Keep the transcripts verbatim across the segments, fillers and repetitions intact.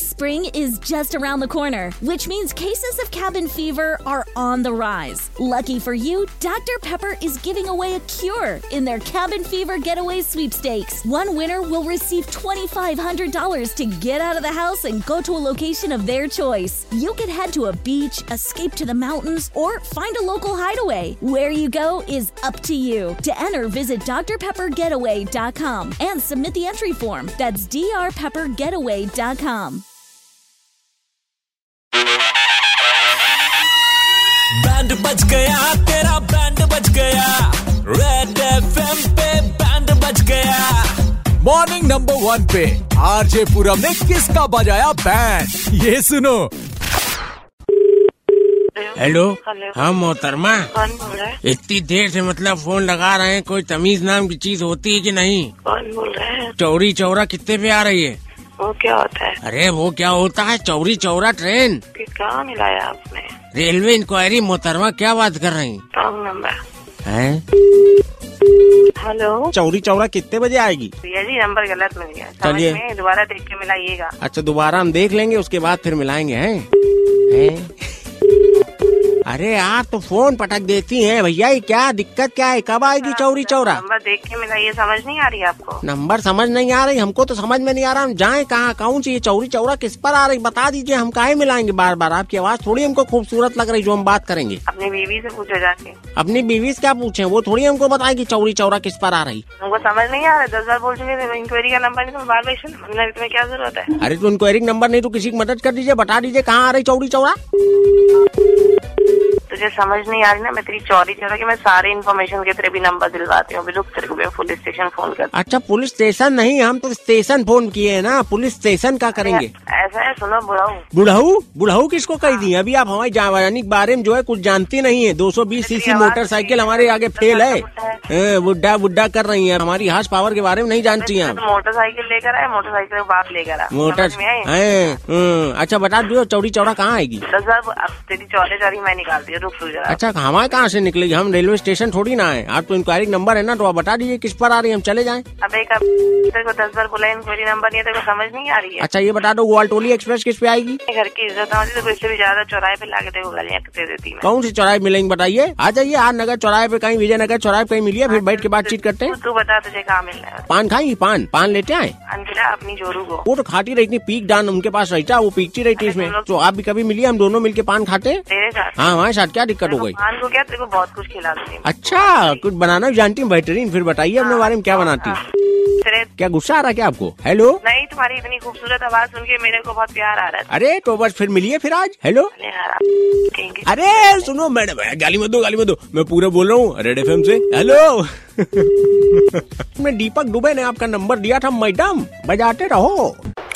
Spring is just around the corner, which means cases of cabin fever are on the rise. Lucky for you, Doctor Pepper is giving away a cure in their Cabin Fever Getaway Sweepstakes. One winner will receive twenty-five hundred dollars to get out of the house and go to a location of their choice. You can head to a beach, escape to the mountains, or find a local hideaway. Where you go is up to you. To enter, visit d r pepper getaway dot com and submit the entry form. That's d r pepper getaway dot com. Band बज गया, तेरा band बज गया, red FM पे band बज गया। Morning number one पे RJ Puram ने किसका बजाया बैंड, ये सुनो। हेलो, हाँ मोहतरमा, कौन बोल रहा है? इतनी देर से मतलब फोन लगा रहे हैं, कोई तमीज नाम की चीज होती है कि नहीं? कौन बोल रहा है? चौरी चौरा कितने पे आ रही है? वो क्या होता है? अरे वो क्या होता है, चौरी चौरा ट्रेन। कहाँ मिलाया आपने? Railway inquiry. मोहतरमा क्या बात कर रही रॉन्ग नंबर है? हेलो, चौरी चौरा कितने बजे आएगी? भैया जी नंबर गलत मिल गया, चलिए दोबारा देख के मिलाइएगा। अच्छा, दोबारा हम देख लेंगे, उसके बाद फिर मिलाएंगे। हैं हैं? अरे यार, तो फोन पटक देती हैं भैया, ये क्या दिक्कत क्या है? कब आएगी चौरी चौरा? नंबर देख के मिलाइए, समझ नहीं आ रही आपको? नंबर समझ नहीं आ रही हमको, तो समझ में नहीं आ रहा हम जाएं कहाँ, कौन सी ये चौरी चौरा किस पर आ रही, बता दीजिए। हम काहे मिलाएंगे बार बार? आपकी आवाज थोड़ी हमको खूबसूरत लग रही जो हम बात करेंगे। अपनी बीवी से पूछो जाके। अपनी बीवी से क्या पूछे? वो थोड़ी हमको बताएगी चौरी चौरा किस पर आ रही। हमको समझ नहीं आ रहा, दस बार बोल चुके इंक्वायरी का नंबर नहीं, तो बार बार तुम्हें क्या जरूरत है? अरे तो इंक्वायरी नंबर नहीं तो किसी की मदद कर दीजिए, बता दीजिए कहाँ आ रही चौरी चौरा। तुझे समझ नहीं आ रही ना, मैं तेरी चौरी चौरा के मैं सारे इन्फॉर्मेशन के तेरे भी नंबर दिलवाती हूँ। रुक, तेरे को मैं पुलिस स्टेशन फोन कर। अच्छा, पुलिस स्टेशन नहीं, हम तो स्टेशन फोन किए है ना, पुलिस स्टेशन का करेंगे। ऐसा है, सुनो, बुढ़ाऊ बुढ़ाऊ बुढ़ाऊ किसको कह दी? अभी आप हमारी जवानी के बारे में जो है कुछ जानती नहीं है। दो सौ बीस सीसी मोटरसाइकिल हमारे आगे फेल है, बुड्ढा बुड्ढा कर रही है, हमारी हार्स पावर के बारे में नहीं जानती हैं। मोटरसाइकिल लेकर आए, मोटरसाइकिल का बाप लेकर आए मोटर। अच्छा बता दो, चौरी चौरा कहाँ आएगी? दस बार तेरी चौरे चौरी मैं निकालती हूँ, रुक तू जरा। अच्छा, हमारे कहाँ से निकलेगी? हम रेलवे स्टेशन थोड़ी ना है। आप तो इंक्वायरी नंबर है ना, तो आप बता दीजिए किस पर आ रही है, हम चले जाएं। अब एक तेरे को दस बार बोला इंक्वायरी नंबर नहीं है, तेरे को समझ नहीं आ रही है? अच्छा ये बता दो, ग्वालटोली एक्सप्रेस किस पे आएगी? घर की इज्जत होती तो इससे भी ज्यादा चौराहे पे लाके तेरे को गालियाँ दे देती। कौन सी चौराहे मिलेंगी बताइए? आ जाइए, आज नगर चौराहे पे कहीं, विजयनगर चौराहे पे कहीं मिलिए, फिर बैठ के बातचीत करते हैं। तू बता तुझे कहाँ मिलना है? पान खाएंगी? पान पान लेते आए अपनी जोरू को। वो तो खाती रही थी, पीक डान उनके पास रहता, वो पीकती रही थी इसमें। तो आप भी कभी मिलिए, हम दोनों मिलके पान खाते। तेरे साथ? हाँ, हमारे साथ क्या दिक्कत हो गई? पान को क्या, तेरे को बहुत कुछ खिला दूंगी। अच्छा, कुछ बनाना जानती हूँ बेहतरीन, फिर बताइए अपने बारे में क्या बनाती। क्या गुस्सा आ रहा है क्या आपको? हेलो, नहीं, तुम्हारी इतनी खूबसूरत आवाज सुन के मेरे को बहुत प्यार आ रहा है। अरे तो बस फिर मिलिए फिर आज। हेलो, अरे सुनो मैडम, गाली मत दो, गाली मत दो, मैं पूरा बोल रहा हूँ रेड एफएम से। हेलो मैं दीपक दुबे ने आपका नंबर दिया था मैडम, बजाते रहो।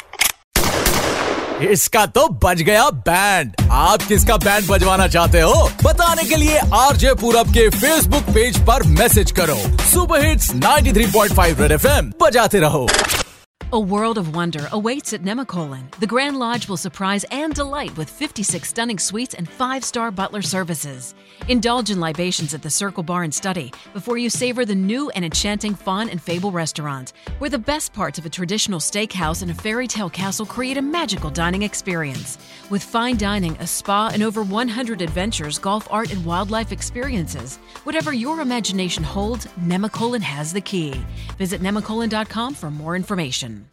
इसका तो बज गया बैंड। आप किसका बैंड बजवाना चाहते हो? बताने के लिए आरजे पूरब के फेसबुक पेज पर मैसेज करो। Super hits ninety three point five red FM, बजाते रहो। A world of wonder awaits at Nemacolin. The Grand Lodge will surprise and delight with fifty-six stunning suites and five-star butler services. Indulge in libations at the Circle Bar and Study before you savor the new and enchanting Fawn and Fable restaurant, where the best parts of a traditional steakhouse and a fairy tale castle create a magical dining experience. With fine dining, a spa, and over one hundred adventures, golf, art, and wildlife experiences, whatever your imagination holds, Nemacolin has the key. Visit nemacolin dot com for more information.